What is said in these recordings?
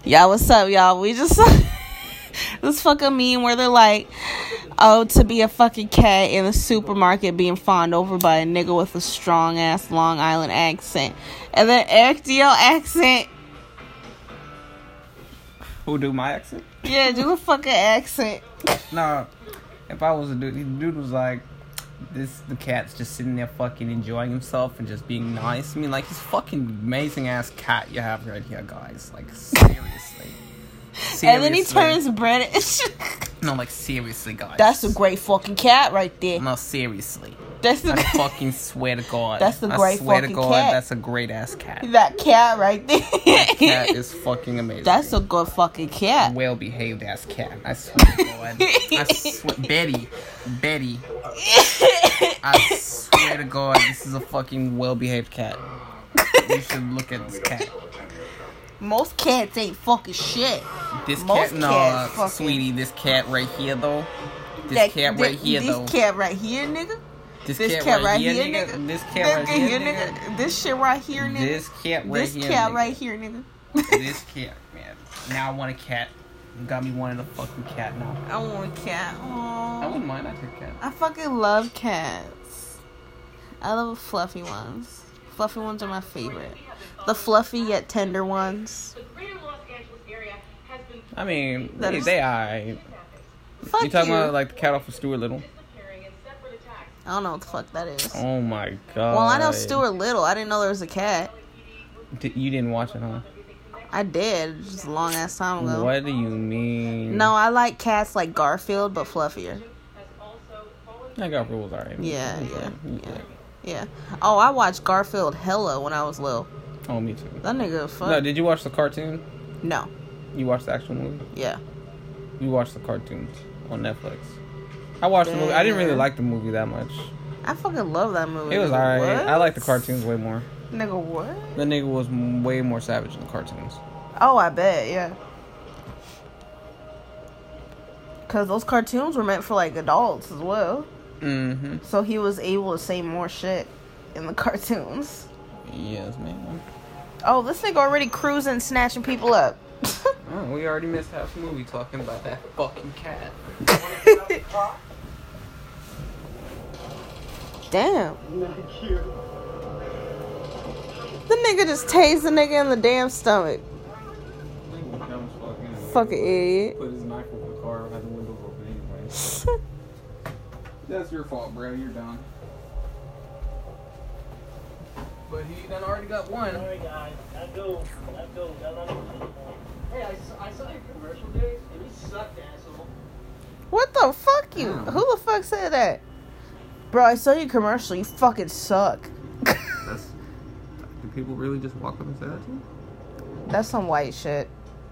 Yeah, what's up, y'all? We just saw this fucking meme where they're like, oh, to be a fucking cat in the supermarket being fawned over by a nigga with a strong ass Long Island accent. And then Eric D.L. accent. Who do my accent? Yeah, do a fucking accent. Nah, if I was a dude, the dude was like, the cat's just sitting there fucking enjoying himself and just being nice. I mean, like, he's fucking amazing ass cat you have right here, guys. Like, seriously. And then he turns British. No, like, seriously, guys. That's a great fucking cat right there. No, seriously. I fucking swear to God. That's a great fucking cat. I swear to God, that's a great ass cat. That cat right there. That cat is fucking amazing. That's a good fucking cat. Well behaved ass cat. I swear to God. Betty. I swear to God, this is a fucking well behaved cat. You should look at this cat. Most cats ain't fucking shit. This Most cat, no, fucking... sweetie, this cat right here though. This cat right here, nigga. This cat right here, nigga. This cat right here, nigga. This shit right here, nigga. This cat right here, This cat right here, nigga. This cat, man. Now I want a cat. You got me wanting a fucking cat now. I want a cat. Aww. I wouldn't mind. I'd take a cat. I fucking love cats. I love fluffy ones. Fluffy ones are my favorite. The fluffy yet tender ones. I mean, they are. You talking about like the cat off of Stuart Little? I don't know what the fuck that is. Oh my God. Well, I know Stuart Little. I didn't know there was a cat. You didn't watch it, huh? I did, just a long ass time ago. What do you mean? No, I like cats like Garfield, but fluffier. Yeah, Garfield was alright. Yeah. Oh, I watched Garfield hella when I was little. Oh, me too. That nigga fun. No, did you watch the cartoon? No. You watched the actual movie? Yeah. You watched the cartoons on Netflix. I watched the movie. I didn't really like the movie that much. I fucking love that movie. It was alright. I like the cartoons way more. Nigga, what? The nigga was way more savage in the cartoons. Oh, I bet, yeah. Because those cartoons were meant for, like, adults as well. Mm-hmm. So he was able to say more shit in the cartoons. Yes, man. Oh, this nigga already cruising, snatching people up. Oh, we already missed half the movie talking about that fucking cat. Damn. The nigga just tased the nigga in the damn stomach. Fucking idiot. Put his knife over the car, had the windows open anyway. That's your fault, bro. You're done. But he done already got one. Alright, guys. Let's go. Hey, I saw your commercial days, and you sucked, asshole. What the fuck you? Who the fuck said that? Bro, I saw your commercial. You fucking suck. Do people really just walk up and say that to you? That's some white shit.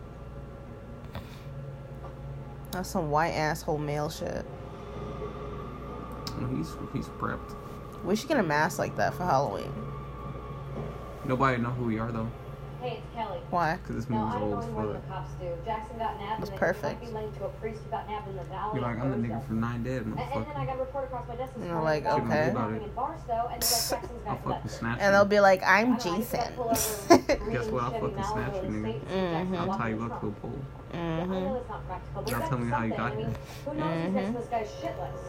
That's some white asshole male shit. Well, he's prepped. We should get a mask like that for Halloween. Nobody know who we are though. Hey, it's Kelly. Why? Because this movie's old as What the fuck. cops do. Jackson got nabbed. That's and perfect. They linked to a priest who got nabbed in the valley. You're like, I'm the nigga from 9 Dead, And then I motherfucker. got a report across my desk. And they're like, okay. In Barstow, and they're like, Jackson's I'll got fucking snatch And they'll you. be like, I'm Jason. Guess what? I'll fucking snatch you, nigga. I'll tie you up to a pole. Mm-hmm. Now tell me how you got here. Who knows who's next on this guy's shit list?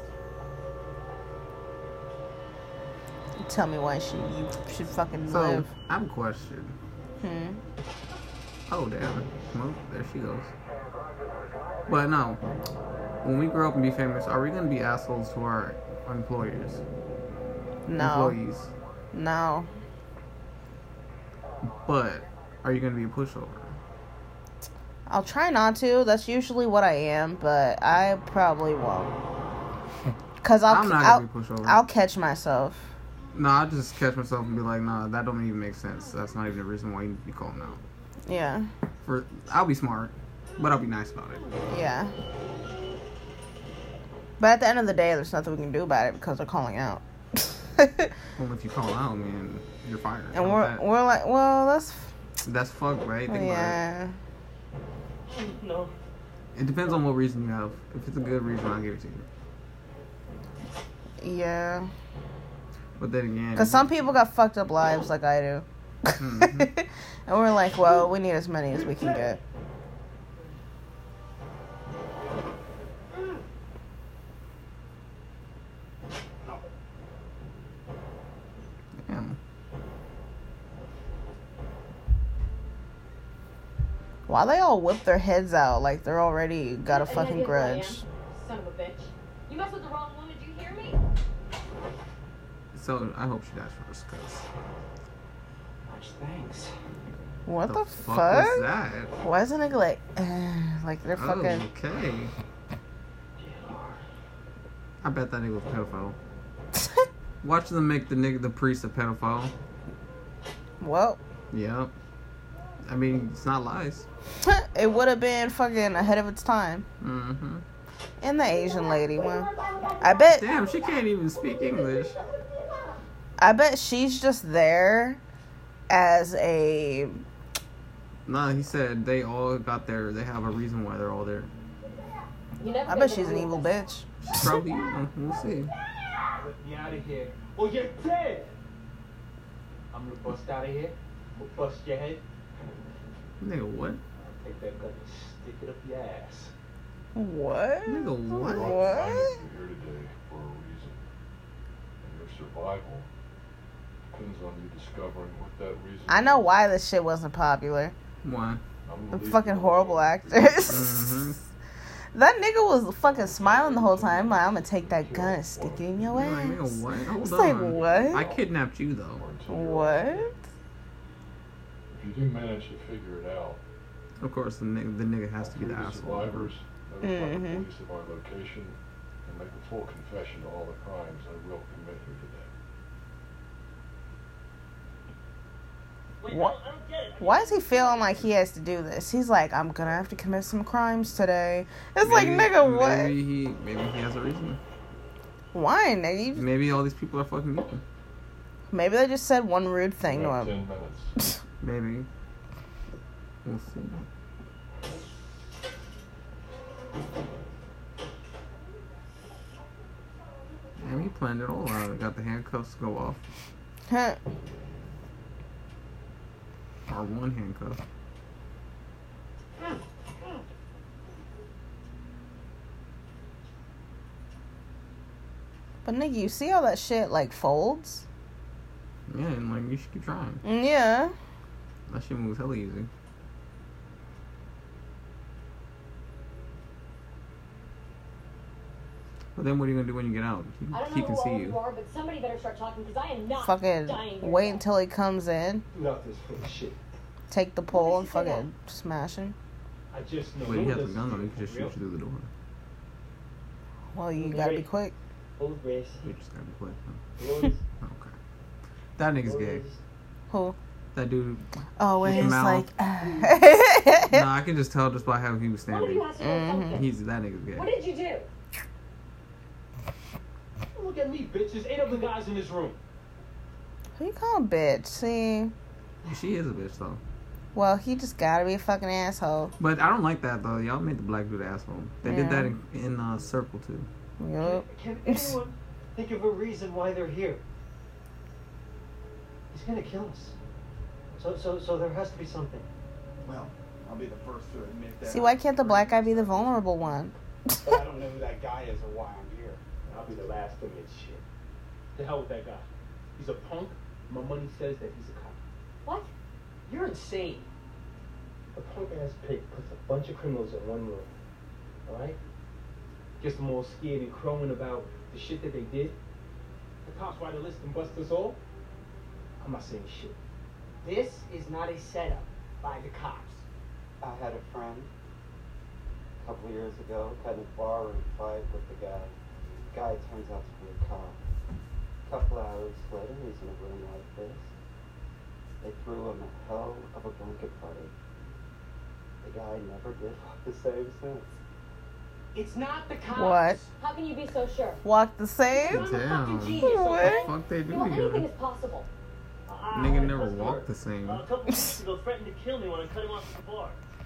Tell me why you should fucking So, live. I have a question. Oh, damn. Well, there she goes. But no. When we grow up and be famous, are we going to be assholes to our employers? No. Employees. No. But, are you going to be a pushover? I'll try not to. That's usually what I am, but I probably won't. Because I'm not going to be a pushover. I'll catch myself. No, I'll just catch myself and be like, nah, that don't even make sense. That's not even the reason why you need to be calling out. Yeah. I'll be smart, but I'll be nice about it. Yeah. But at the end of the day, there's nothing we can do about it because they're calling out. Well, if you call out, man, you're fired. And we're like, well, that's fucked, right? Think yeah. about it. No. It depends on what reason you have. If it's a good reason, I'll give it to you. Yeah. But then again... Because some people got fucked up lives like I do. Mm-hmm. And we're like, well, we need as many as we can get. Why they all whip their heads out like they're already got a Any fucking idea who I am? grudge? Son of a bitch. You mess with the wrong woman, did you hear me? So I hope she dies first, cause Much thanks. What the was fuck? that? Why is a nigga like they're Oh, fucking? okay. I bet that nigga was a pedophile. Watch them make the priest a pedophile. Well, Yep. I mean, it's not lies. it would have been fucking ahead of its time. Mm-hmm. And the Asian lady, well, I bet Damn, she can't even speak English. she's just there as a. Nah, he said they all got there. They have a reason why they're all there. You never I bet she's an evil bitch. Probably, we'll see. Let me out of here. Or you're dead! I'm gonna bust out of here. I'm gonna bust your head. Nigga, what? Take that gun and stick it up your ass. What? Nigga, what? What? You're here today for a reason. And your survival depends on you discovering what that reason I know is. why this shit wasn't popular. Why? I'm The gonna leave fucking you horrible alone. actors. Mm-hmm. That nigga was fucking smiling the whole time. Like, I'm gonna take that gun and stick it in your You're like, nigga, ass. what? Hold It's on. like, what? I kidnapped you, though. Or until you're What? If you do manage to figure it out, Of course, the nigga has to be the free the asshole. survivors, notify the Mhm. police of our location, and make a full confession to all the crimes I will commit here today. Wait, What? I don't get it. Why is he feeling like he has to do this? He's like, I'm gonna have to commit some crimes today. It's like, nigga, what? Maybe he has a reason. Why, nigga? You- Maybe all these people are fucking evil. Maybe they just said one rude thing You to have him. 10 minutes. Maybe. We'll see. Damn, he planned it all out. Got the handcuffs go off. Huh. Or one handcuff. But nigga, you see how that shit like folds? Yeah, and like, you should keep trying. Yeah. That shit moves hella easy. But then what are you gonna do when you get out? I don't He know can who see all you you. are, but somebody better start talking because I am not Fucking dying here. wait until he comes in, Nothing's full of shit. take the pole and fucking smash him. I just know. Wait, he no has a listen gun to though. He you, can just real. shoot you through the door. Well, you gotta be quick. Hold race. You just gotta be quick. Rose, Okay. That nigga's gay. Rose. Who? That dude. Oh, where With the he's mouth. like. Nah, I can just tell just by how he was One of you standing. has to know something. He's that nigga's gay. What did you do? Look at me, bitch. There's 8 other guys in this room. Who you call bitch? See, She is a bitch though. well, he just gotta be a fucking asshole. But I don't like that though. Y'all made the black dude asshole. They did that in Circle too. Yup. Can anyone think of a reason why they're here? He's gonna kill us. So there has to be something. Well, I'll be the first to admit that. See, why can't the black guy be the vulnerable one? But I don't know who that guy is or why I'm here. I'll be the last to admit shit. The hell with that guy. He's a punk. My money says that he's a cop. What? You're insane. A punk ass pig puts a bunch of criminals in one room. Alright? Gets them all scared and crowing about the shit that they did. The cops write a list and bust us all. I'm not saying shit. This is not a setup by the cops. I had a friend a couple of years ago, got in a barroom fight with the guy. The guy turns out to be a cop. A couple hours later, he's in a room like this. They threw him a hell of a blanket party. The guy never did look the same since. It's not the cops. What? How can you be so sure? Walk the same? I'm a Damn. fucking genius, What? okay? What the fuck they do Well, anything here? is possible. Nigga never walked the same. A couple weeks ago, threatened to kill me when I cut him off at the bar.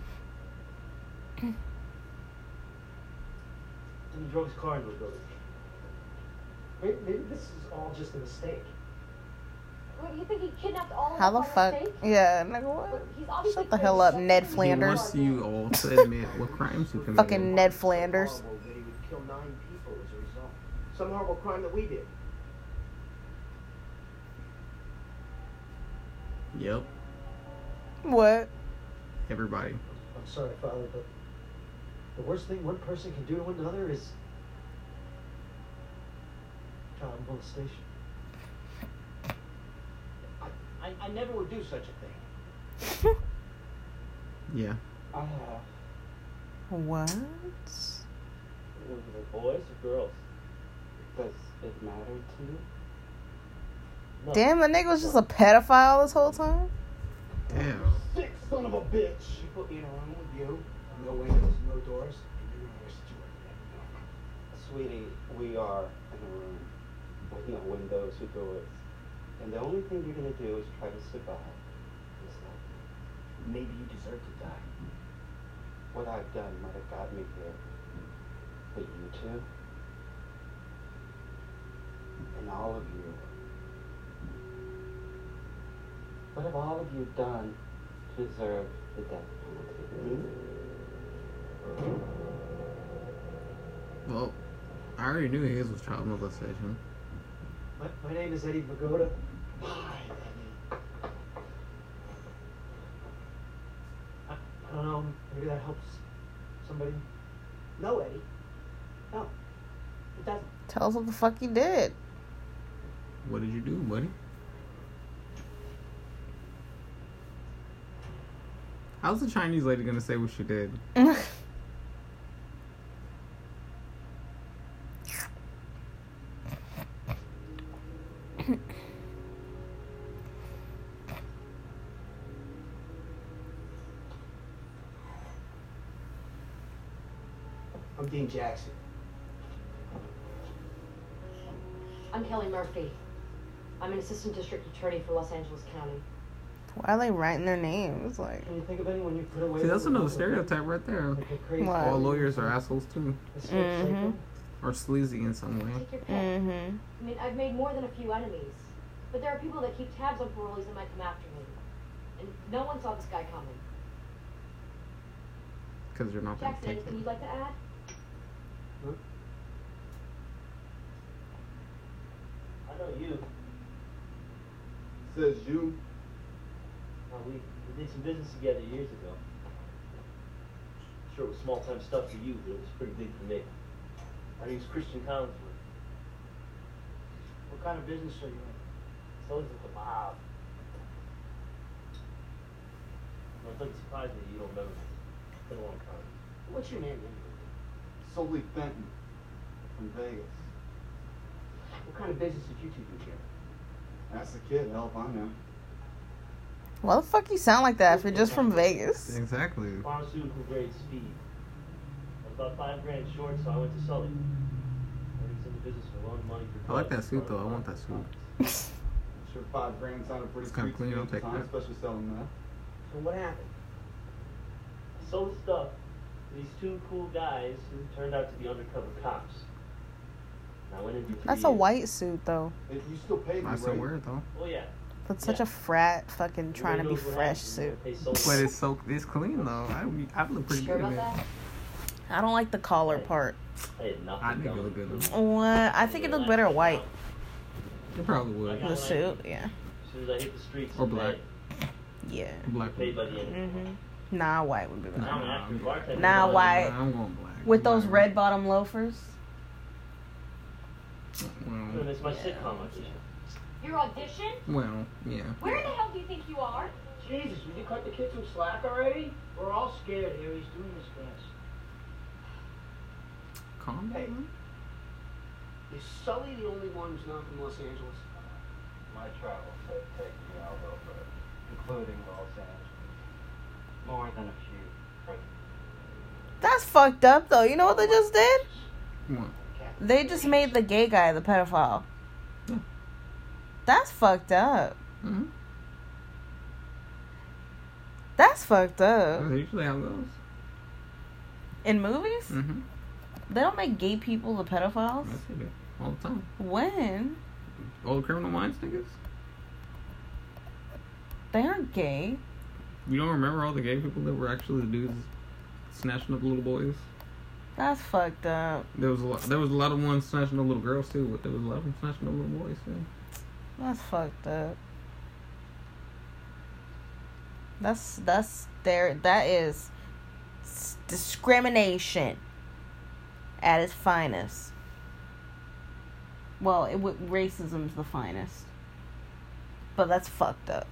Then he drove his car into a building. Maybe this is all just a mistake. What, you think he kidnapped all of How us the by fuck? mistake? Yeah, nigga, But what? he's obviously Shut the hell up, playing Ned something He Flanders. wants you all to admit what crimes you committed. Fucking Ned Flanders. Horrible that he would kill 9 people as a result. Some horrible crime that we did. Yep. What? Everybody. A I'm sorry, Father, but the worst thing one person can do to another is child molestation. I never would do such a thing. Yeah. I have. What? Boys or girls? Does it matter to you? No. Damn, the nigga was just a pedophile this whole time? Damn. Sick son of a bitch! She put me in a room with you. No windows, no doors. And you're gonna wish that you were dead. Sweetie, we are in a room with no windows or doors. And the only thing you're gonna do is try to survive. Is that Maybe you deserve to die. what I've done might have got me here. But you two, and all of you, what have all of you done to deserve the death penalty? Well, I already knew his was child molestation. My name is Eddie Pagoda. Hi, Eddie. I don't know, maybe that helps somebody. No, Eddie. No. It doesn't. Tell us what the fuck you did. What did you do, buddy? How's the Chinese lady gonna say what she did? I'm Dean Jackson. I'm Kelly Murphy. I'm an assistant district attorney for Los Angeles County. Why are they writing their names? Like, Can you think of anyone you put away? See, that's with another a- stereotype right there. Like a crazy What? All lawyers are assholes too, a sick psycho? or sleazy in some way. Take your pick. mm-hmm. I mean, I've made more than a few enemies. But there are people that keep tabs on parolees that might come after me. And no one saw this guy coming. Because you're not gonna Jackson, take anything it. you'd like to add? I know you. Says you. We did some business together years ago. Sure, it was small time stuff for you, but it was pretty big for me. My name's Christian Collinsworth. What kind of business are you in? So is it the mob. Well, it doesn't surprise me that you don't know me. It's been a long time. What's your name anyway? Sully Fenton from Vegas. What kind of business did you two do here? That's the kid, hell if I know. Why the fuck you sound like that if you're just from Vegas? Exactly. Pharmaceutical grade speed. I was about $5,000 short, so I went to Sully. He's in the business for loaning money for I like drugs. that suit though. I want that suit. Sure, $5,000 sounded pretty It's kinda sweet clean, to me I'll at the take time, that. especially selling that. So what happened? I sold the stuff to these two cool guys who turned out to be undercover cops. And I went in for 3 That's a years. white suit though. You still paid me, I still right? wear it though. Oh yeah. That's such a frat fucking trying to be Everybody knows what fresh happens suit. when they sold But it. it's clean though. I look pretty Sure good in about it. that? I don't like the collar part. I had nothing I think done. it look good though. What? I think it looked better white. It probably would. The suit, yeah. As soon as I hit the streets, Or black. Yeah. Black. paid by the end. Mm-hmm. Nah, white would be better. Now I'm an actor, bartender. Nah, white. I'm going black. With those Black. red bottom loafers. And it's my sitcom audition. Your audition? Well, yeah. Where the hell do you think you are? Jesus, would you cut the kid some slack already? We're all scared here. He's doing his best. Calm Hey. down. Is Sully the only one who's not from Los Angeles? My travels have taken me all over, including Los Angeles. More than a few. That's fucked up though. You know what they just did? What? They just made the gay guy the pedophile. Yeah. That's fucked up. Mm-hmm. That's fucked up. That's usually how it goes. In movies? Mm-hmm. They don't make gay people the pedophiles? That's it. All the time. When? All the Criminal Minds niggas. They aren't gay. You don't remember all the gay people that were actually the dudes snatching up little boys? That's fucked up. There was a lot of ones snatching up little girls too, but there was a lot of them snatching up little boys too. That's fucked up. That is discrimination at its finest. Well, racism's the finest. But that's fucked up.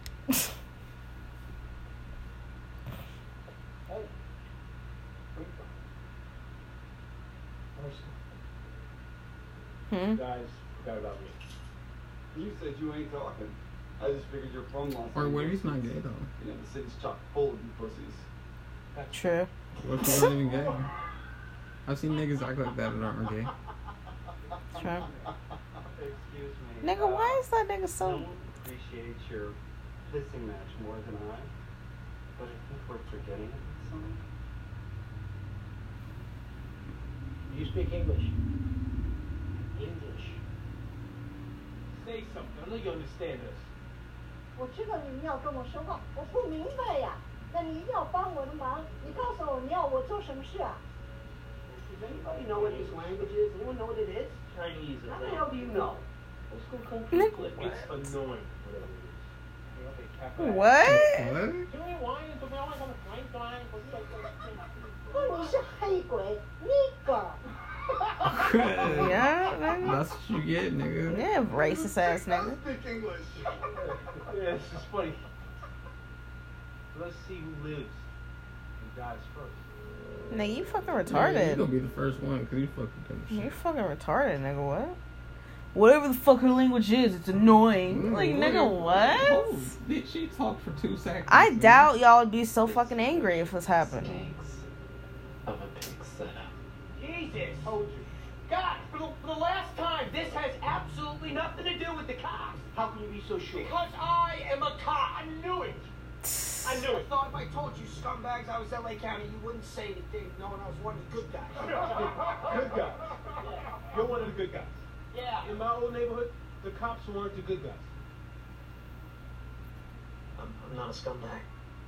You guys forgot about me. You said you ain't talking. I just figured your phone lost. Or what if he's not gay though? You know, the city's chock full of you pussies. True. What if he's not even gay? I've seen niggas act like that aren't gay. True. Excuse me. Nigga, why is that nigga No so... one appreciates your pissing match more than I. But I think we're forgetting it. You speak English. English. Say something. I know you understand us. 我知道你们要跟我说话，我不明白呀。那你一定要帮我的忙，你告诉我你要我做什么事啊？ Does anybody know what this language is? Anyone know what it is? Chinese. How the hell do you know? Let's go kung fu clip. It's annoying. Whatever it is. Okay, cap it. What? What? 那你是黑鬼，nigger。 Yeah, nigga. That's what you get, nigga. Yeah, racist ass nigga. Speak English. Yeah, this is funny. Let's see who lives and dies first. Nigga, you fucking Yeah, you retarded. gonna be the first one because you fucking dumb shit. You fucking retarded, nigga. What? Whatever the fuck her language is, it's annoying. Like, nigga, what? Oh, did she talk for 2 seconds? I doubt y'all would be so fucking angry if this happened. Of a pig setup. Jesus! Told you. God, for the last time, this has absolutely nothing to do with the cops. How can you be so sure? Because I am a cop. I knew it. I knew it. I thought if I told you scumbags I was LA County, you wouldn't say anything knowing I was one of the good guys. Good guy. You're one of the good guys. Yeah. In my old neighborhood, the cops weren't the good guys. I'm not a scumbag.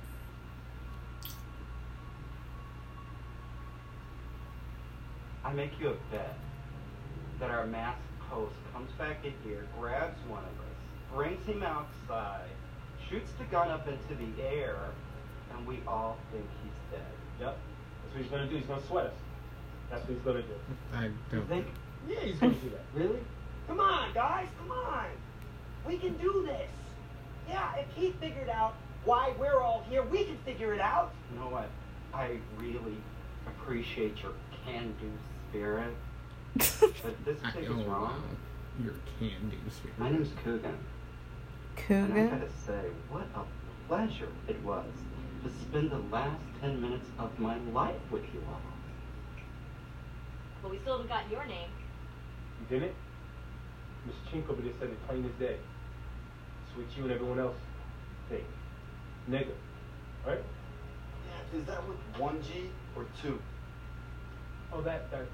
I make you a bet that our masked host comes back in here, grabs one of us, brings him outside, shoots the gun up into the air, and we all think he's dead. Yep. That's what he's gonna do. He's gonna sweat us. That's what he's gonna do. I You don't think? Yeah, he's gonna do that. Really? Come on, guys, come on. We can do this. Yeah, if he figured out why we're all here, we can figure it out. You know what? I really appreciate your can-do spirit, but this pig is wow. wrong. Your can-do spirit. My name's Coogan. And I Cougar? gotta say, what a pleasure it was to spend the last 10 minutes of my life with you all. But we still haven't got your name. You didn't? Miss Chink over there said it plain as day. Switch you and everyone else. Think. Nigga. Right? Yeah, is that with 1 G or 2? Oh, that. With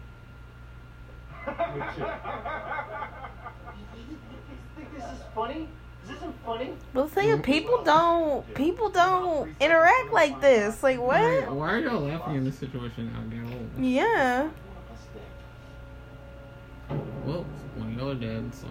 two. You think this is funny? This isn't funny. The thing is, people don't interact like this. Like, what? Why are y'all laughing in this situation now, Gail? Yeah. Well, one of y'all are dead, so.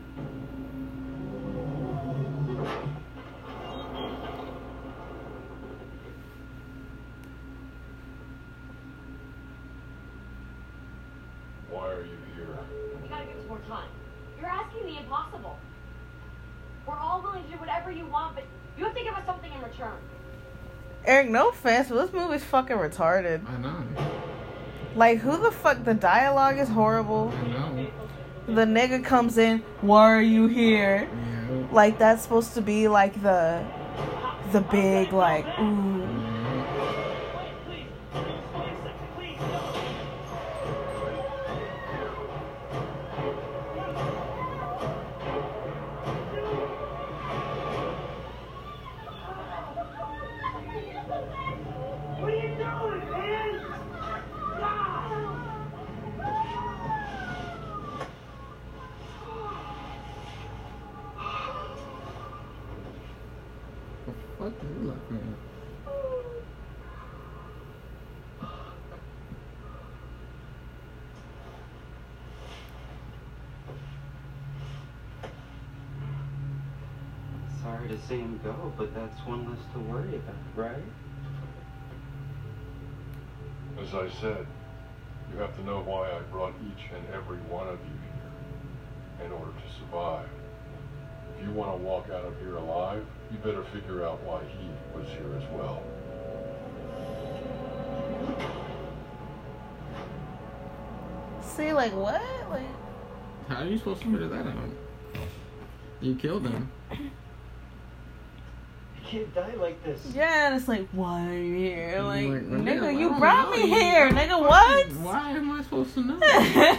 Why are you here? You gotta give us more time. You're asking the impossible. We're all willing to do whatever you want, but you have to give us something in return. Eric, no offense, but this movie's fucking retarded. I know. Like, who the fuck? The dialogue is horrible. I know. The nigga comes in, why are you here? Yeah. Like, that's supposed to be like the big, like, ooh. What are you doing, man? The fuck are you laughing at? Sorry to see him go, but that's one less to worry about, right? As I said, you have to know why I brought each and every one of you here in order to survive. If you want to walk out of here alive, you better figure out why he was here as well. See, like, what? Like, How are you supposed to figure that out? You killed him. You can't die like this. yeah, and it's like, why are you here? Like, Like, nigga, I you don't brought know. me here, nigga, what? Why am I supposed to know?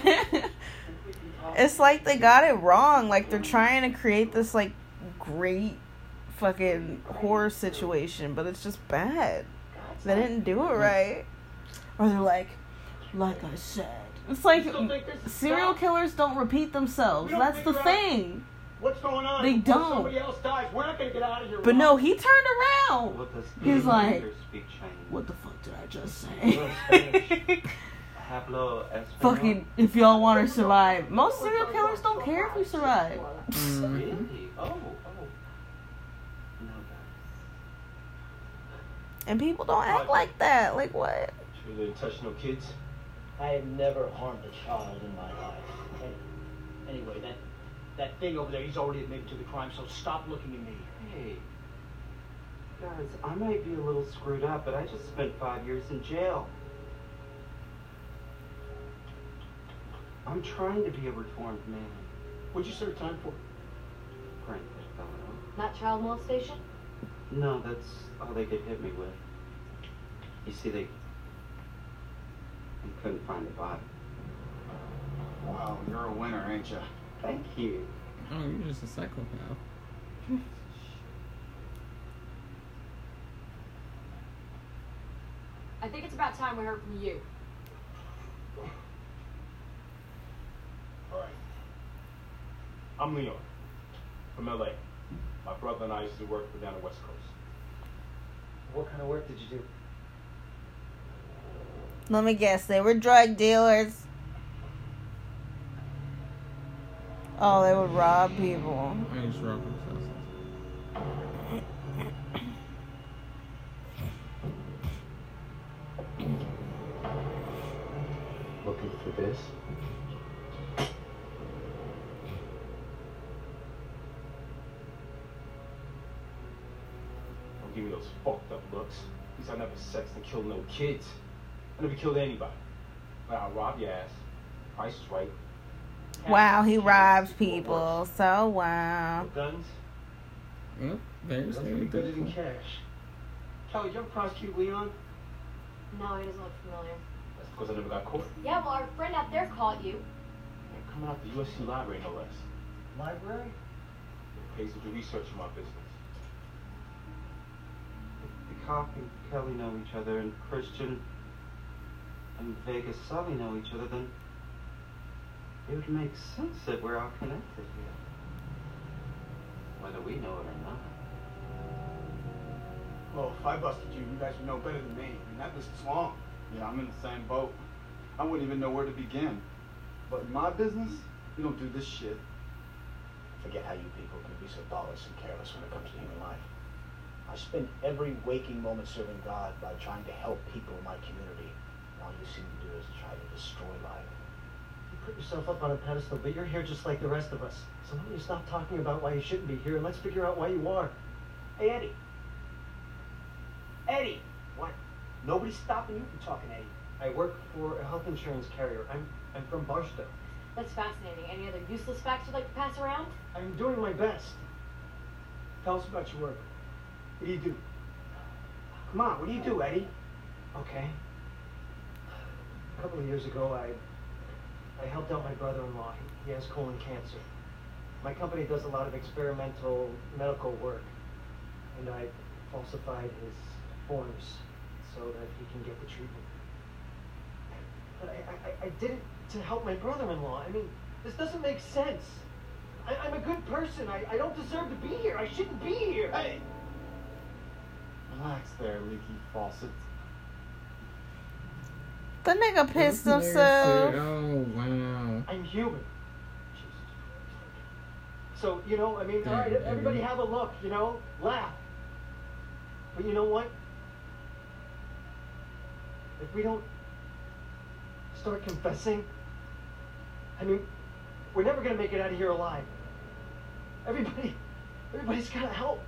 It's like they got it wrong. Like, they're trying to create this, like, great fucking horror situation, but it's just bad. They didn't do it right. Or they're like I said. It's like, You still think this is serial stop? killers don't repeat themselves. We don't That's the figure out- thing. What's going on? They Before don't. Somebody else dies. We're not gonna get out of here. But no, he turned around. What does He's like, speak Chinese? what the fuck did I just Well, say? Spanish. Hablo español. Fucking, if y'all want to survive. Most serial killers don't care if you survive. Really? Oh. No, guys. And people don't act like that. Like, what? Sure they didn't touch no kids? I have never harmed a child in my life. Anyway, that thing over there, he's already admitted to the crime, so stop looking at me. Hey. Guys, I might be a little screwed up, but I just spent 5 years in jail. I'm trying to be a reformed man. What'd you serve time for? Grand Theft Auto. Not child molestation? No, that's all they could hit me with. You see, they couldn't find the body. Wow, you're a winner, ain't you? Thank you. Oh, you're just a psychopath. I think it's about time we heard from you. All right. I'm Leon, from LA. My brother and I used to work for down the West Coast. What kind of work did you do? Let me guess. They were drug dealers. Oh, they would rob people. I just robbed themselves. Looking for this? Don't give me those fucked up looks. At least I never sexed and killed no kids. I never killed anybody. But I'll rob your ass. Price is right. Wow, he robs people. So, wow. No guns? Well, there's Nothing the better than cash. Kelly, did you ever prosecute Leon? No, he doesn't look familiar. That's because I never got caught. Yeah, well, our friend out there caught you. I'm coming out the USC library, no less. Library? It pays to do research in my business. The cop and Kelly know each other, and Christian and Vegas Sully know each other, then it would make sense that we're all connected here. Whether we know it or not. Well, if I busted you, you guys would know better than me. I mean, that list is long. Yeah, I'm in the same boat. I wouldn't even know where to begin. But in my business, we don't do this shit. Forget how you people can be so thoughtless and careless when it comes to human life. I spend every waking moment serving God by trying to help people in my community. And all you seem to do is try to destroy life. You put yourself up on a pedestal, but you're here just like the rest of us. So why don't you stop talking about why you shouldn't be here and let's figure out why you are. Hey, Eddie. Eddie! What? Nobody's stopping you from talking, Eddie. I work for a health insurance carrier. I'm from Barstow. That's fascinating. Any other useless facts you'd like to pass around? I'm doing my best. Tell us about your work. What do you do? Come on, what do you do, Eddie? Okay. A couple of years ago, I helped out my brother-in-law. He has colon cancer. My company does a lot of experimental medical work, and I falsified his forms so that he can get the treatment. But I did it to help my brother-in-law. I mean, this doesn't make sense. I'm a good person. I don't deserve to be here. I shouldn't be here. Hey! Relax there, leaky faucet. The nigga pissed There's himself. Oh, wow. I'm human. So, you know, I mean, all right, everybody have a look, you know, laugh. But you know what? If we don't Start confessing? I mean, we're never gonna make it out of here alive. Everybody's gotta help.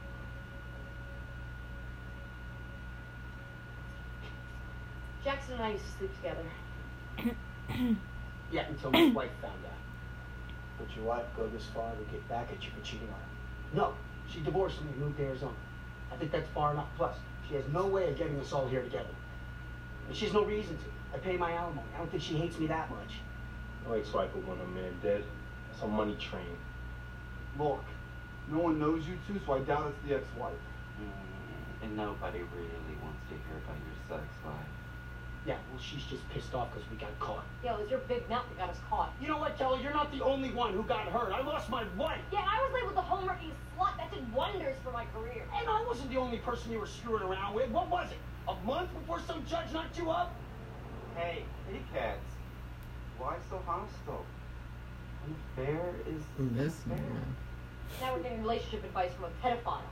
Jackson and I used to sleep together. Yeah, until my wife found out. Would your wife go this far to get back at you for cheating on her? No. She divorced me and moved to Arizona. I think that's far enough. Plus, she has no way of getting us all here together. And she has no reason to. I pay my alimony. I don't think she hates me that much. No ex-wife would want a man dead. That's a money train. Look, no one knows you two, so I doubt it's the ex-wife. And nobody really wants to hear about your sex life. Yeah, well, she's just pissed off because we got caught. Yeah, it was your big mouth that got us caught. You know what, Kelly? You're not the only one who got hurt. I lost my wife. Yeah, I was labeled the home-wrecking slut. That did wonders for my career. And I wasn't the only person you were screwing around with. What was it? A month before some judge knocked you up? Hey, cats. Why so hostile? Unfair is This fair. man. Now we're getting relationship advice from a pedophile.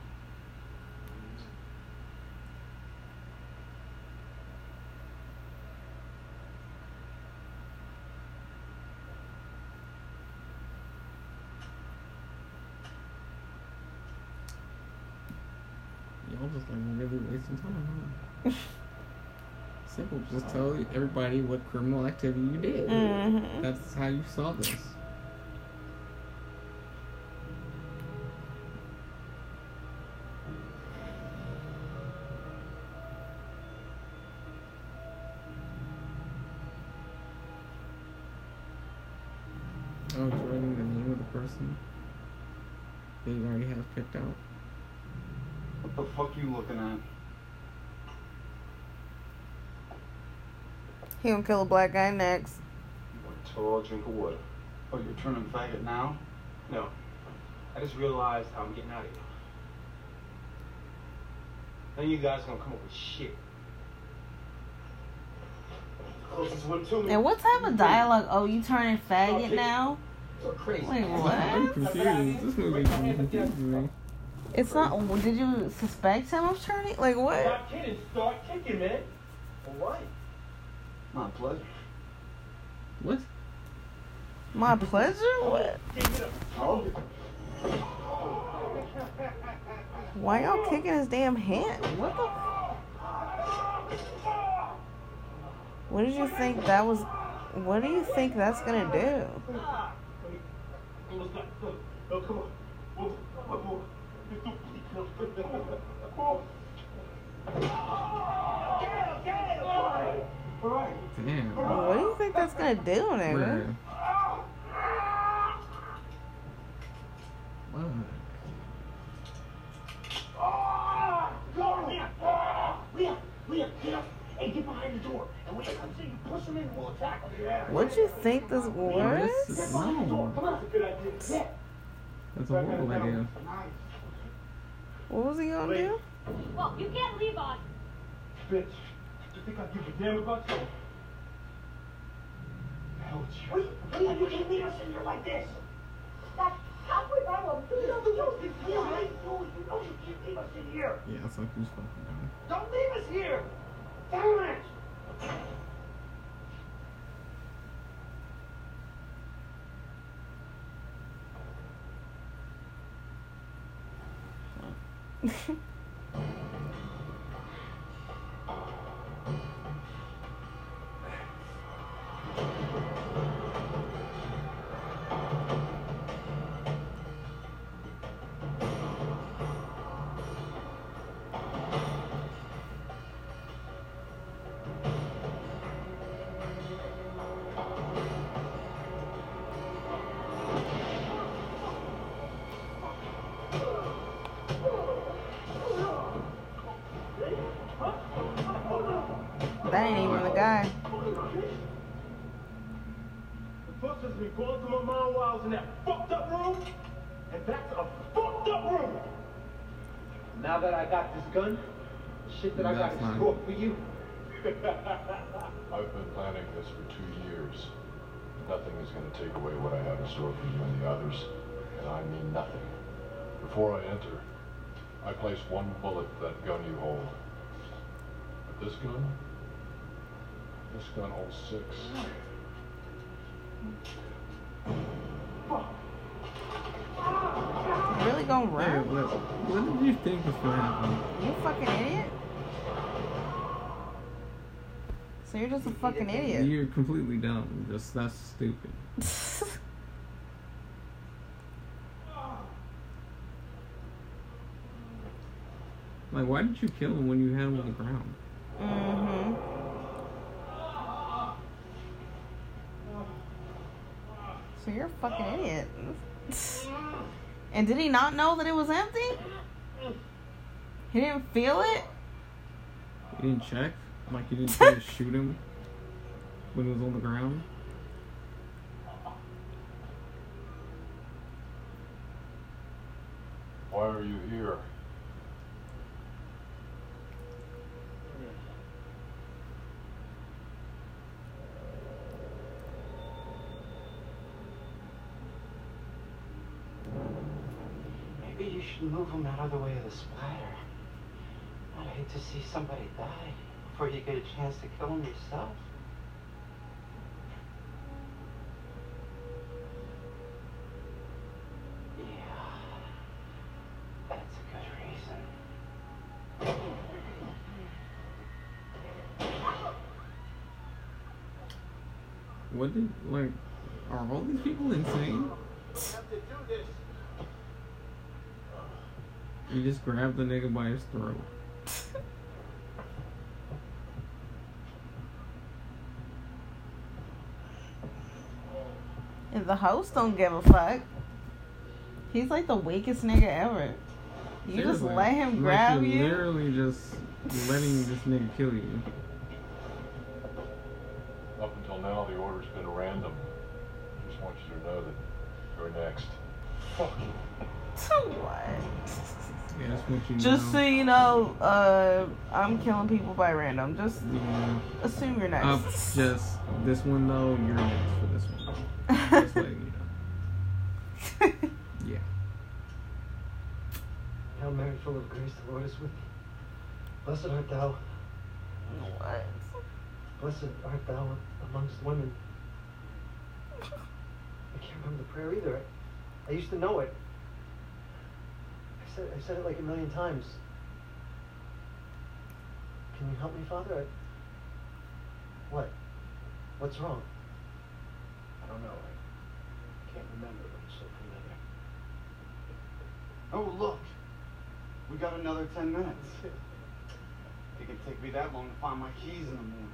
Y'all just like really wasting time, huh? Simple, just tell everybody what criminal activity you did. Mhm. That's how you saw this. Oh, it's writing the name of the person that you already have picked out. What the fuck you looking at? He gonna kill a black guy next. One tall drink of water. Oh, you're turning faggot now? No. I just realized how I'm getting out of here. None of you guys are gonna come up with shit. Closest one to me. And what type of dialogue? Oh, you turning faggot now? You're crazy. Wait, I'm what? confused. This movie confuses me. It's not. Did you suspect him of turning? Like what? Stop kidding. Start kicking, man. All right. My pleasure. What? My pleasure? What? Oh, Why y'all kicking his damn hand? What the? What did you think that was? What do you think that's gonna do? Oh, come on. All right. Damn. What do you think that's gonna do, nigga? Bruh. What? Leah, get up and get behind the door. And when he comes in, you push him in and we'll attack him. Yeah. What you think this This was? is, Come no. on. That's a good idea. Yeah. That's a horrible idea. What was he gonna do? Well, you can't leave us. Bitch, you think I give a damn about you? The hell with you? Leah, you can't leave us in here like this. 他会把我们丢到不用 You know you can't leave us in here. Yeah, it's like who's fucking done. Don't leave us here. Damn it. That ain't even the guy. The puss has been going through my mind while I was in that fucked up room. And that's a fucked up room. Now that I got this gun, the shit that I got That's is fine. stored for you. I've been planning this for 2 years. Nothing is going to take away what I have in store for you and the others. And I mean nothing. Before I enter, I place one bullet in that gun you hold. But this gun, This gun holds 6. You really gonna Hey, run? what did you think was gonna happen? You fucking idiot. So you're just a fucking idiot. You're completely dumb. Just that's stupid. Like, why did you kill him when you had him on the ground? Mm-hmm. So you're a fucking idiot. And did he not know that it was empty? He didn't feel it? You didn't check? Like, you didn't try to shoot him when he was on the ground? Why are you here? Maybe you should move him out of the way of the splatter. I'd hate to see somebody die before you get a chance to kill him yourself. Yeah, that's a good reason. What did, like, are all these people insane? You just grabbed the nigga by his throat. And the host don't give a fuck. He's like the weakest nigga ever. You just Seriously. let him Like, grab you're you? literally just letting this nigga kill you. Up until now, the order's been random. Just want you to know that you're next. Fuck you. What? Yeah, that's what you Just know. so you know, I'm killing people by random. Just Yeah. assume you're next. Just this one though, you're next for this one. Just letting you know. Yeah. Hail Mary, full of grace, the Lord is with thee. Blessed art thou. What? Blessed art thou amongst women. I can't remember the prayer either. I used to know it. I said it like a million times. Can you help me, Father? What? What's wrong? I don't know. I can't remember, but it's so familiar. Oh, look. We got another 10 minutes. It can take me that long to find my keys in the morning.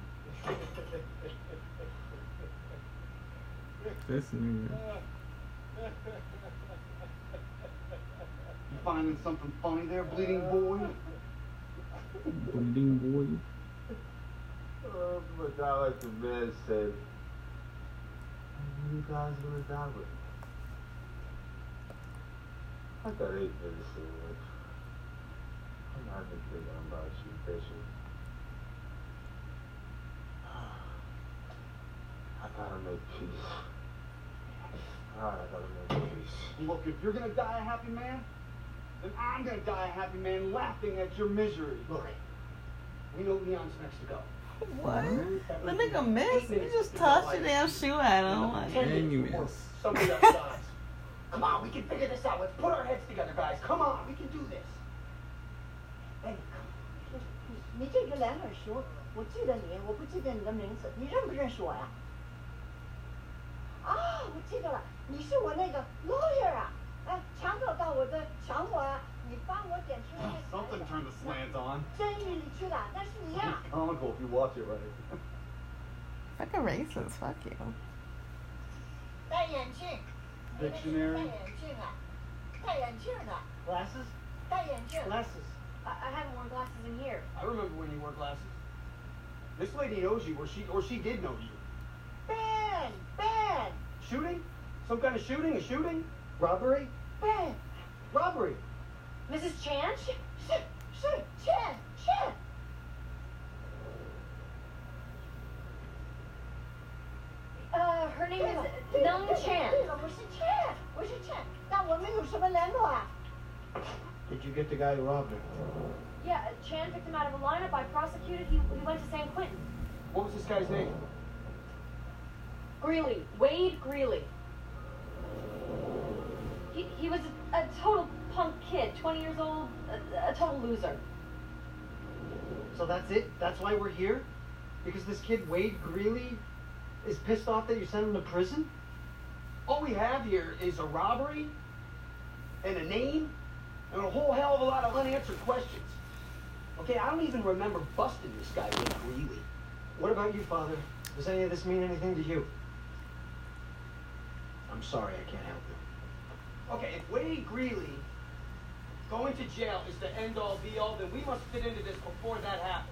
This nigga. You finding something funny there, bleeding boy? Bleeding boy. Oh, but I like the man said, you guys gonna die with me. I got 8 minutes to live. I'm not even thinking about you, Bishop. I gotta make peace. Alright, I gotta make peace. Look, if you're gonna die a happy man, then I'm gonna die a happy man laughing at your misery. Look, we know Leon's next to go. What? The nigga missed? You just tossed your damn shoe at him. Like, And you miss. Somebody else dies. Come on, we can figure this out. Let's put our heads together, guys. Come on, we can do this. Hey, 你这个两本书，我记得你，我不记得你的名字，你认不认识我呀？啊，我记得了，你是我那个 lawyer 啊！哎，强盗到我的抢我啊！你帮我点出那个 Something turned the slants on. 真狱里去的，那是你呀！ Comical if you watch it right. fucking racist. Fuck you. 戴眼镜。 Dictionary. 戴眼镜啊，戴眼镜的， glasses? 戴眼镜。 Glasses. I haven't worn glasses in years. I remember when you wore glasses. This lady knows you, or she did know you. Ben! Ben! Shooting? Some kind of shooting? A shooting? Robbery? Ben! Robbery. Mrs. Chan? 是倩。 Her name is Nung Chan. 对了，我是倩，但我们有什么联络啊？ Did you get the guy who robbed her? Yeah, Chan picked him out of a lineup. I prosecuted. He went to San Quentin. What was the guy's name? Greeley. Wade Greeley. He was a total punk kid, 20 years old, a total loser. So that's it? That's why we're here? Because this kid, Wade Greeley, is pissed off that you sent him to prison? All we have here is a robbery, and a name, and a whole hell of a lot of unanswered questions. Okay, I don't even remember busting this guy, Wade Greeley. What about you, Father? Does any of this mean anything to you? I'm sorry, I can't help you. Okay, if Wade Greeley going to jail is the end-all, be-all, then we must fit into this before that happens.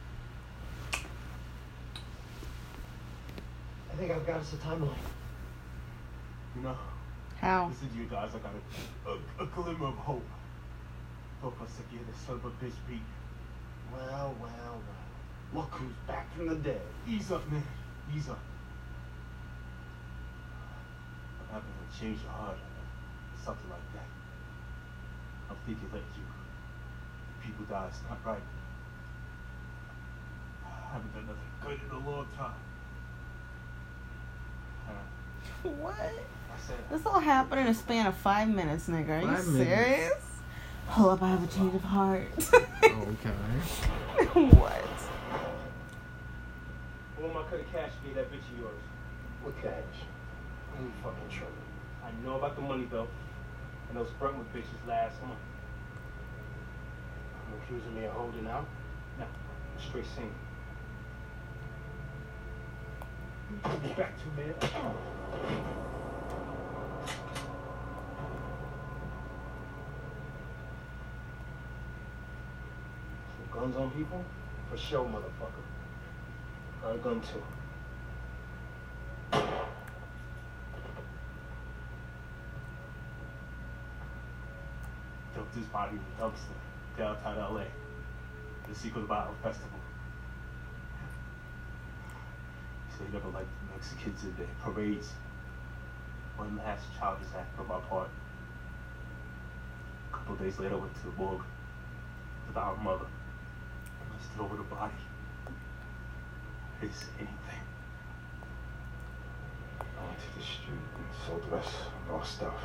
I think I've got us a timeline. You know, How? listen to you guys, I got a glimmer of hope. Hope us to get this son of a bitch beat. Well. Look who's back from the dead. Ease up, man. Ease up. I'm having to change your heart. Something like that. I'm thinking that people die. It's not right. I haven't done nothing good in a long time. What? I said, This all happened in a span of 5 minutes, nigga. Are you 5 minutes. serious? Hold up, I have a change of heart. Okay. What? I want my cut of cash to be that bitch of yours. What cash? Any fucking trouble. I know about the money, though. And those Brentwood bitches last month. You accusing me of holding out? No, I'm straight single. Give me back to man. Some guns on people? For sure, motherfucker. Got a gun too. dumped his body in the dumpster downtown LA. The Cinco de Mayo festival. He said he never liked the Mexicans in their parades. One last childish act on my part. A couple days later, I went to the morgue with our mother. I stood over the body. I didn't say anything. I went to the street and sold the rest of our stuff.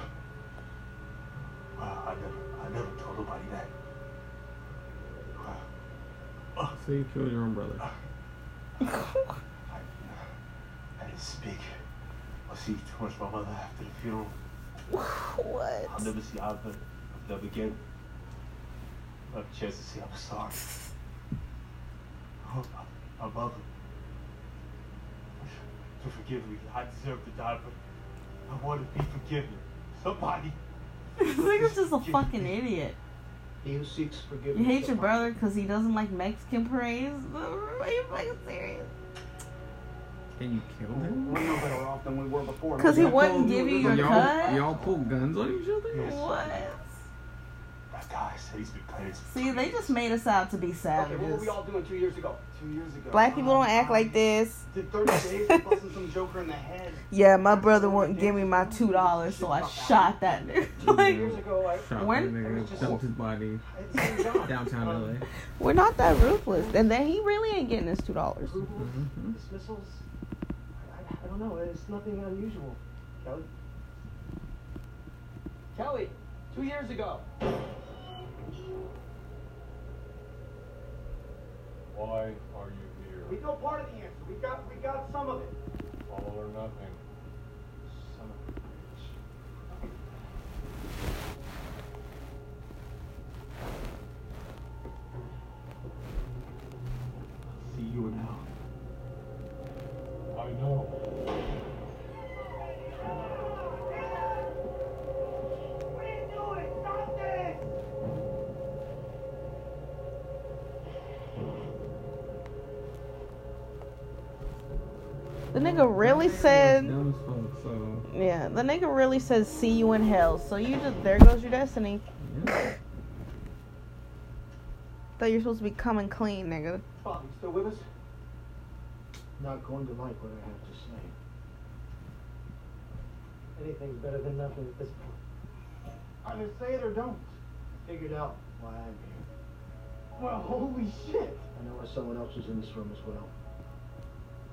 Wow, I never told nobody that. Wow. So you killed your own brother. I didn't speak. I'll see too much of my mother after the funeral. What? I'll never see Alva of them again. I'll have a chance to say I'm sorry. Oh, my mother. To forgive me. I deserve to die, but I want to be forgiven. Somebody. This nigga's just a fucking idiot. He who seeks forgiveness. You hate your brother because he doesn't like Mexican parades? Are you fucking serious? And you killed him? We're no better off than we were before. Because he wouldn't give you your cut? Y'all pulled guns on each other? Yes. What? That guy said he's been playing some See, they just made us out to be Okay, what were savages. we all doing 2 years ago? 2 years ago. Black people don't act like this. Did 30 days busting some joker in the head. Yeah, my brother wouldn't give me my $2, so I shot that nigga. 2 Like, years ago, I Shot When- the nigga, dumped his body had the same job. downtown LA. we're not that ruthless. And then he really ain't getting his $2. Approvals, dismissals. I don't know. It's nothing unusual. Kelly? Kelly, 2 years ago. Why are you We here? know part of the answer. We got some of it. All or nothing. Son of a bitch. I'll see you now. I know. What are you doing? Stop this! The nigga really said, Dumb as fuck, so. yeah, the nigga really said, see you in hell. So you just, there goes your destiny. Yeah. Thought you're supposed to be coming clean, nigga. Bob, you still with us? Not going to like what I have to say. Anything's better than nothing at this point. Either say it or don't. Figured out why I'm here. Well, holy shit! I know why someone else is in this room as well.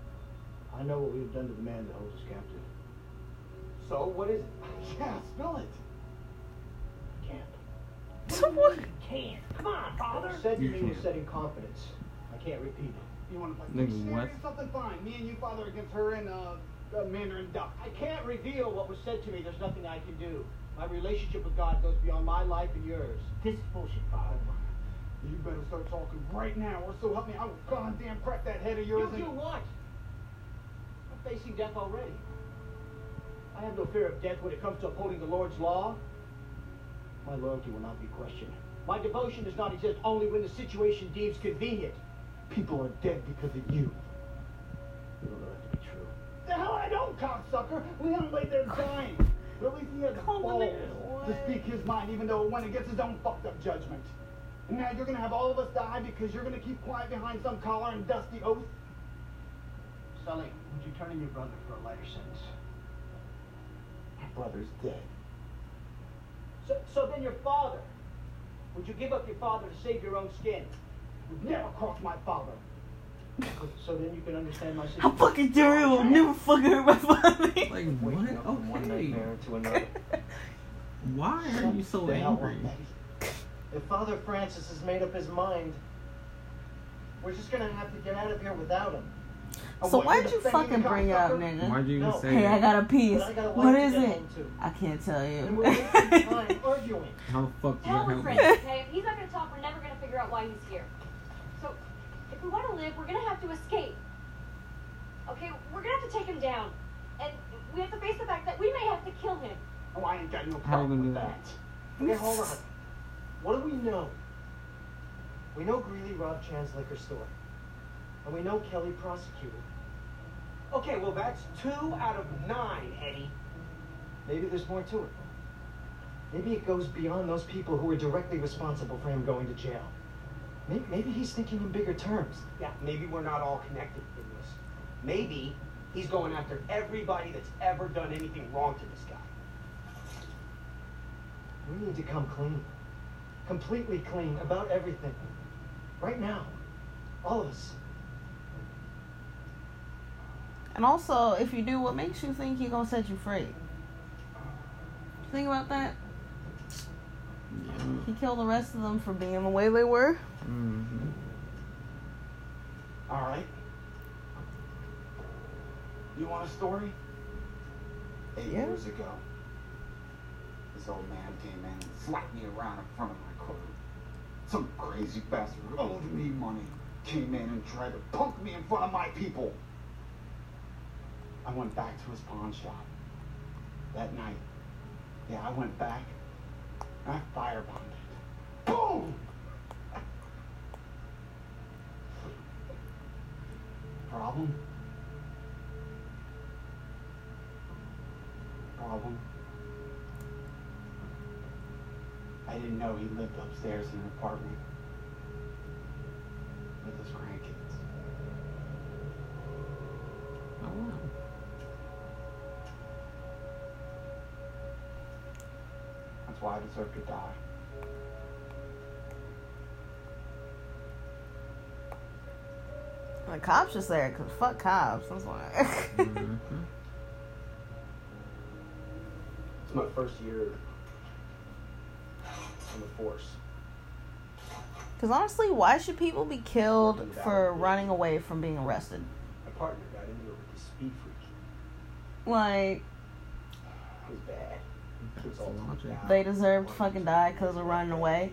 I know what we've done to the man that holds us captive. So, what is it? Yeah, spill it. Can't. What? Can't. Come on, Father. What was said to me was said in confidence. I can't repeat it. You want to play Nigga, dictionary what? or something? Fine. Me and you, Father, against her and Mandarin Duck. I can't reveal what was said to me. There's nothing I can do. My relationship with God goes beyond my life and yours. This is bullshit, Father. You better start talking right now, or so help me, I will goddamn crack that head of yours. You do what? I'm facing death already. I have no fear of death when it comes to upholding the Lord's law. My loyalty will not be questioned. My devotion does not exist only when the situation deems convenient. People are dead because of you. You don't know that to be true. The hell I don't, cocksucker. Leon laid there dying. But at least he had the balls to speak his mind, even though it went against his own fucked up judgment. And now you're gonna have all of us die because you're gonna keep quiet behind some collar and dusty oath? Sully, would you turn in your brother for a lighter sentence? My brother's dead. So then your father. Would you give up your father to save your own skin? Would never cross my father. So then you can understand my How situation. fucking dare you? I'll never fucking hurt my father. Like, Waking what? up from one Okay. nightmare to another. Why are you so The hell angry? with that. If Father Francis has made up his mind, we're just gonna have to get out of here without him. So why'd you fucking bring it up, nigga? Why'd you even No. say Hey, I that? got a piece. But I got a What wife to is get it? home to. I can't tell And you. we're wasting time arguing. How the fuck do you Tell help him, me? Francis, okay? If he's not gonna talk, we're never gonna figure out why he's here. So, if we want to live, we're gonna have to escape. Okay, we're gonna have to take him down, and we have to face the fact that we may have to kill him. Oh, I ain't got no How you problem gonna with do that. that? Okay, hold on. What do we know? We know Greeley robbed Chan's liquor store. And we know Kelly prosecuted. Okay, well that's 2 out of 9, Eddie. Maybe there's more to it. Maybe it goes beyond those people who are directly responsible for him going to jail. Maybe he's thinking in bigger terms. Yeah, maybe we're not all connected in this. Maybe he's going after everybody that's ever done anything wrong to this guy. We need to come clean. Completely clean about everything. Right now. All of us. And also, if you do, what makes you think he gonna set you free? Think about that. Yeah. He killed the rest of them for being the way they were. Mm-hmm. All right. You want a story? 8 Yeah. years ago, this old man came in and slapped me around in front of my crew. Some crazy bastard who owed me money came in and tried to punk me in front of my people. I went back to his pawn shop that night. Yeah, I went back and I firebombed it. Boom! Problem? Problem? I didn't know he lived upstairs in an apartment with his grandkids. Oh, wow. That's why I deserve to die. The cops just there, cause fuck cops. That's why. Mm-hmm. It's my first year on the force. Cause honestly, why should people be killed for running away from being arrested? My partner got into it with this speed freak. Like, It was bad. It was all Logic. they deserve to fucking die because of running away.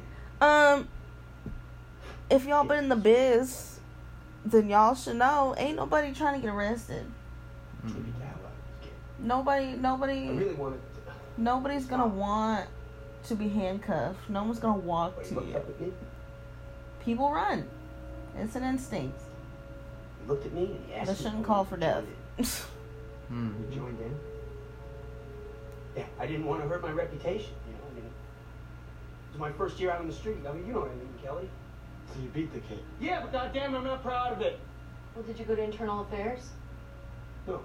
If y'all been in the biz, then y'all should know ain't nobody trying to get arrested. Get the hell out of this kid. Nobody, I really wanted to. nobody's gonna want to be handcuffed. No one's gonna walk But he to looked you. up at me. People run. It's an instinct. He looked at me and he asked That me shouldn't if call we for death. Mm. We joined in. Yeah, I didn't want to hurt my reputation. You know, I mean, it was my first year out on the street. I mean, you know what I mean, Kelly. So you beat the kid. Yeah, but goddamn, I'm not proud of it. Well, did you go to internal affairs? No.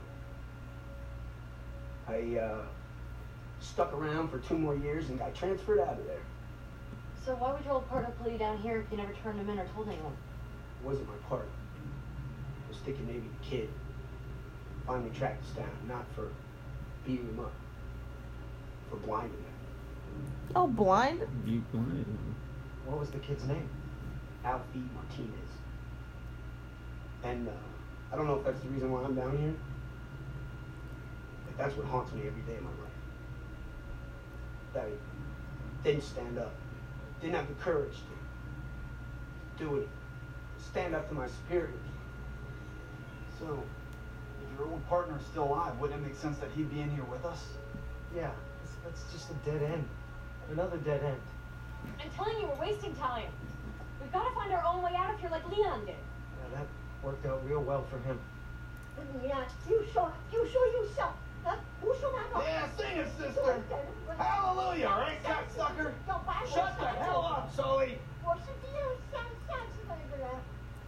I stuck around for 2 more years and got transferred out of there. So why would your old partner pull you down here if you never turned him in or told anyone? It wasn't my part. I was thinking maybe the kid. finally tracked us down, not for beating him up, for blinding him. Oh, blind? You blind. What was the kid's name? Alfie Martinez. And I don't know if that's the reason why I'm down here, but that's what haunts me every day of my life. That he didn't stand up, didn't have the courage to do it, stand up to my superiors. So, if your old partner is still alive, wouldn't it make sense that he'd be in here with us? Yeah, that's just a dead end. Another dead end. I'm telling you, we're wasting time. We've got to find our own way out of here like Leon did. Yeah, that worked out real well for him. 你呀，又说又笑，胡说八道。 Yeah, sing it, sister. Hallelujah, right, cocksucker? 要把我 Shut the hell up, Sully! 我是第二下次的一个人。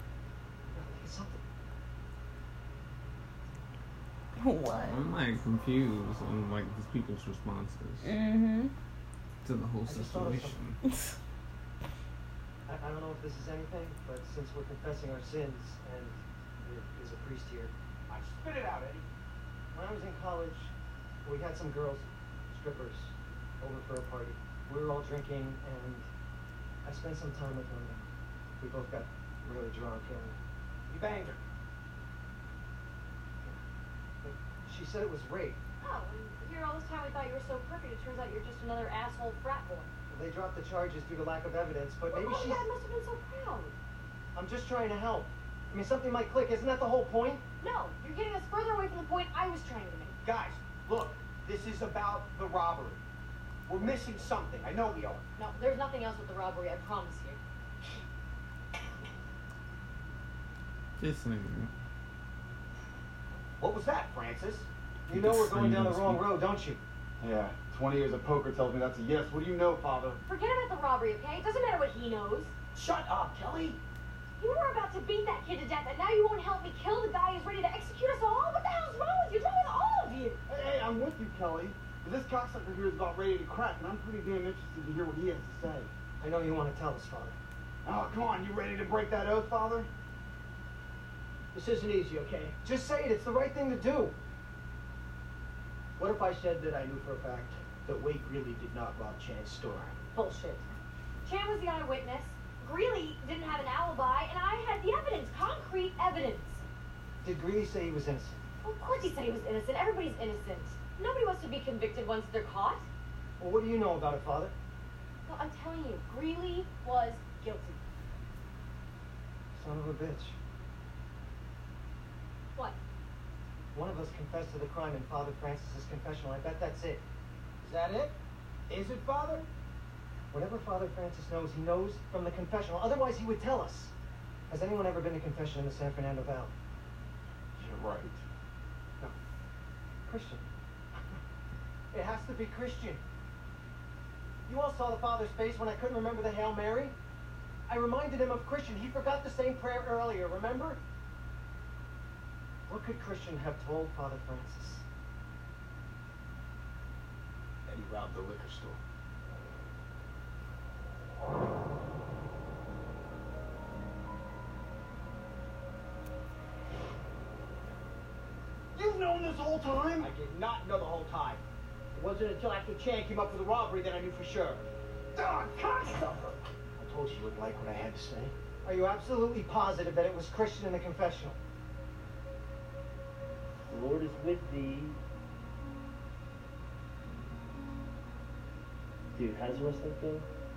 What? I'm like confused on like these people's responses to the whole situation. I don't know if this is anything, but since we're confessing our sins and there is a priest here. Spit it out, Eddie. When I was in college, we had some girls, strippers, over for a party. We were all drinking, and I spent some time with one of them. We both got really drunk, and You banged her. but she said it was rape. Oh, and here all this time we thought you were so perfect. It turns out you're just another asshole frat boy. They dropped the charges due to lack of evidence, but maybe Oh, she's... Dad must have been so proud. I'm just trying to help. I mean, something might click. Isn't that the whole point? No, you're getting us further away from the point I was trying to make. Guys, look, this is about the robbery. We're missing something. I know we are. No, there's nothing else with the robbery, I promise you. This nigga. What was that, Francis? You know we're going down the wrong road, don't you? Yeah, 20 years of poker tells me that's a yes. What do you know, Father? Forget about the robbery, okay? It doesn't matter what he knows. Shut up, Kelly. You were about to beat that kid to death, and now you won't help me kill the guy who's ready to execute us all? What the hell's wrong with you? What's wrong with all of you? Hey, I'm with you, Kelly. But this cocksucker here is about ready to crack, and I'm pretty damn interested to hear what he has to say. I know you want to tell us, Father. Oh, come on, you ready to break that oath, Father? This isn't easy, okay? Just say it. It's the right thing to do. What if I said that I knew for a fact that Wade Greeley did not rob Chan's store? Bullshit. Chan was the eyewitness. Greeley didn't have an alibi, and I had the evidence, concrete evidence. Did Greeley say he was innocent? Well, of course he said he was innocent. Everybody's innocent. Nobody wants to be convicted once they're caught. Well, what do you know about it, Father? Well, I'm telling you, Greeley was guilty. Son of a bitch. What? One of us confessed to the crime in Father Francis's confessional. I bet that's it. Is that it? Is it, Father? Whatever Father Francis knows, he knows from the confessional. Otherwise, he would tell us. Has anyone ever been to confession in the San Fernando Valley? You're right. No. Christian. It has to be Christian. You all saw the Father's face when I couldn't remember the Hail Mary. I reminded him of Christian. He forgot the same prayer earlier, remember? What could Christian have told Father Francis? That he robbed the liquor store. You've known this whole time? I did not know the whole time. It wasn't until after Chan came up with the robbery that I knew for sure. Ah, cocksucker! I told you you wouldn't like what I had to say. Are you absolutely positive that it was Christian in the confessional? The Lord is with thee. Dude, how does the rest of that go?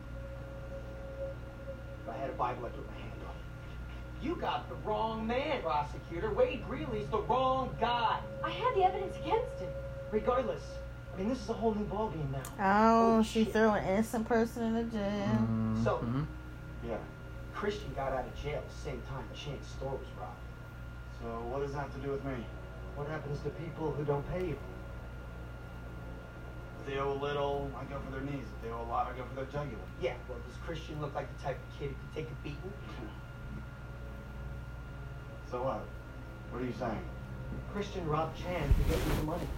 If I had a Bible, I'd put my hand on it. You got the wrong man, prosecutor. Wade Greeley's the wrong guy. I had the evidence against him. Regardless, I mean, this is a whole new ballgame now. Oh, Holy she shit. threw an innocent person in the jail. So, yeah, Christian got out of jail the same time Chan's store was robbed. So what does that have to do with me? What happens to people who don't pay you? If they owe a little, I go for their knees. If they owe a lot, I go for their jugular. Yeah, well, does Christian look like the type of kid who could take a beating? So what? What are you saying? Christian robbed Chan to get you the money.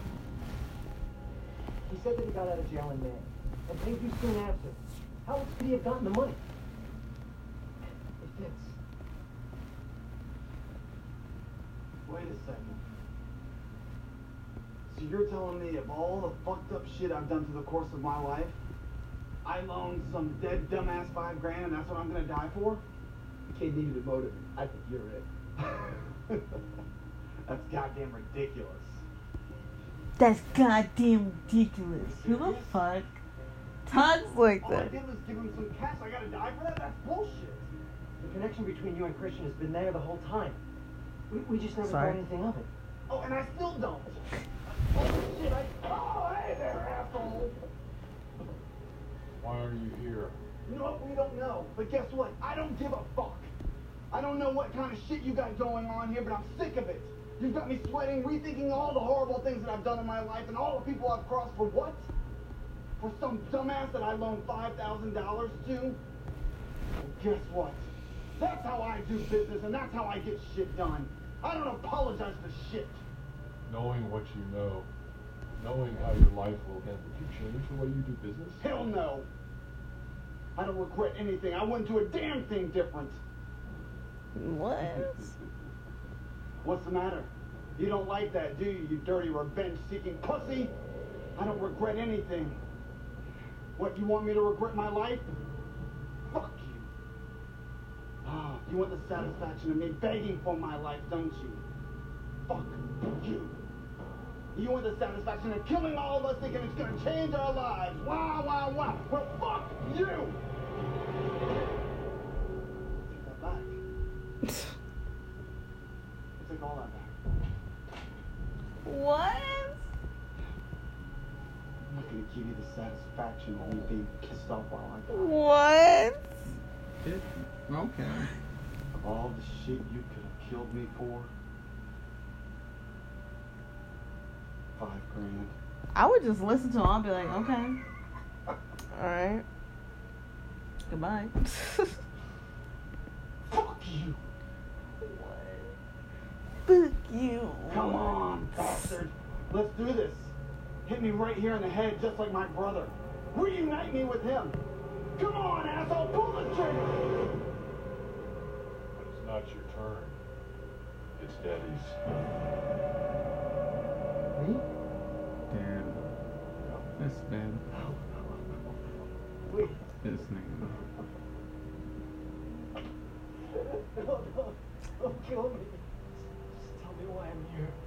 He said that he got out of jail in May and paid you soon after. How else could he have gotten the money? It fits. Wait a second. So you're telling me of all the fucked up shit I've done through the course of my life, I loaned some dead dumbass $5 grand and that's what I'm gonna die for? The kid needed a motive. I think you're it. That's goddamn ridiculous. That's goddamn ridiculous. Who the fuck talks like All I that? did was give him some cash. I gotta die for that? That's bullshit. The connection between you and Christian has been there the whole time. We just never Sorry. thought anything of it. Oh, and I still don't. Oh, shit, oh, hey there, asshole. Why are you here? You know what? We don't know. But guess what? I don't give a fuck. I don't know what kind of shit you got going on here, but I'm sick of it. You've got me sweating, rethinking all the horrible things that I've done in my life and all the people I've crossed for what? For some dumbass that I loaned $5,000 to? Well, guess what? That's how I do business and that's how I get shit done. I don't apologize for shit. Knowing what you know, knowing how your life will end, would you change the way you do business? Hell no. I don't regret anything. I wouldn't do a damn thing different. What? What's the matter? You don't like that, do you, you dirty revenge-seeking pussy? I don't regret anything. What, you want me to regret my life? Fuck you. Oh, you want the satisfaction of me begging for my life, don't you? Fuck you. You want the satisfaction of killing all of us thinking it's gonna change our lives. Wow, wow, wow. Well, fuck you! Take that back. Take all that back. What? I'm not gonna give you the satisfaction of me being pissed off while I die. What? Okay. Of all the shit you could have killed me for, $5 grand. I would just listen to him. I'd be like, okay. Alright. Goodbye. Fuck you! Fuck you. Come on, bastard. Let's do this. Hit me right here in the head just like my brother. Reunite me with him. Come on, asshole, pull the trigger! But it's not your turn. It's Daddy's. Me? Damn. That's bad. Wait. This nigga. No, don't kill me. Just tell me why I'm here.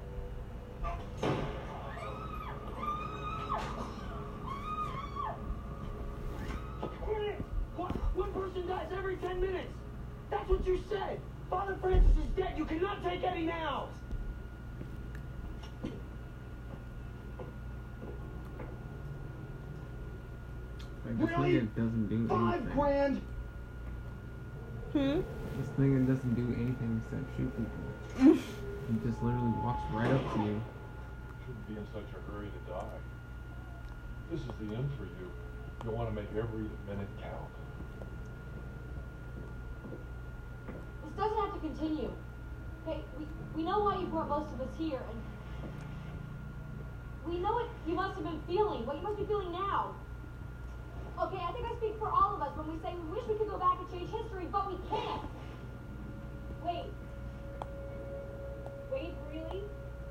What? One person dies every 10 minutes. That's what you said. Father Francis is dead. You cannot take Eddie now. Like, this Really? nigga doesn't do $5 anything. grand? This nigga doesn't do anything except shoot people. He just literally walks right up to you. Shouldn't be in such a hurry to die. This is the end for you. You'll want to make every minute count. This doesn't have to continue. Okay, we know why you brought most of us here, and we know what you must have been feeling, what you must be feeling now. Okay, I think I speak for all of us when we say we wish we could go back and change history, but we can't. Wait. Wait, really?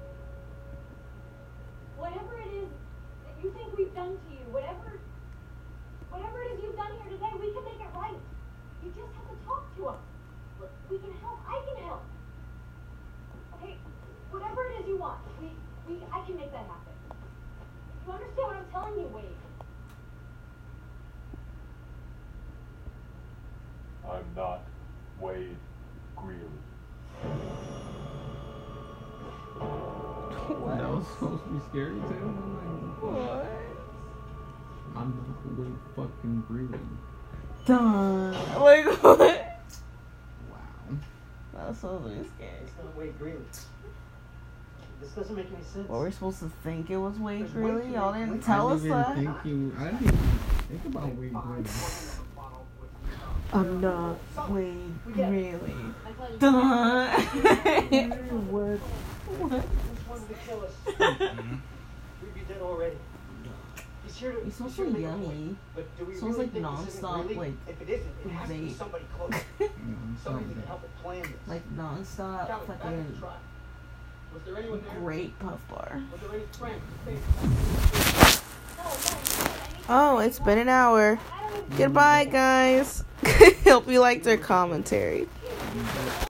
Whatever it is that you think we've done to you, whatever it is you've done here today, we can make it right. You just have to talk to us. Look, we can help. I can help. Okay, whatever it is you want, I can make that happen. You understand what I'm telling you, Wade? I'm not Wade Greeley. That was supposed to be scary too. I'm like, What? I'm not Wade fucking breathing. Done. Like, what? Wow. That was supposed to be scary. It's not Wade Greeley. This doesn't make any sense. What, we're supposed to think it was Wade There's way Greeley? too Y'all many- didn't tell us that? I didn't even think about Wade Greeley. I'm not Wade Greeley. I tell you. Dun. What? What? Who's wanted to kill us? We'd be dead already. He's here to. He smells he's here to so make a yummy. point. But do we Smells really like think this isn't non-stop, really? like, If it isn't, it has to be vape. somebody close. Somebody that can help us plan this. Like non-stop Callie, back to fucking the truck. Was there anyone there? Great Puff Bar. Was there any friends? Oh, it's been an hour. Goodbye, guys. Hope you liked their commentary.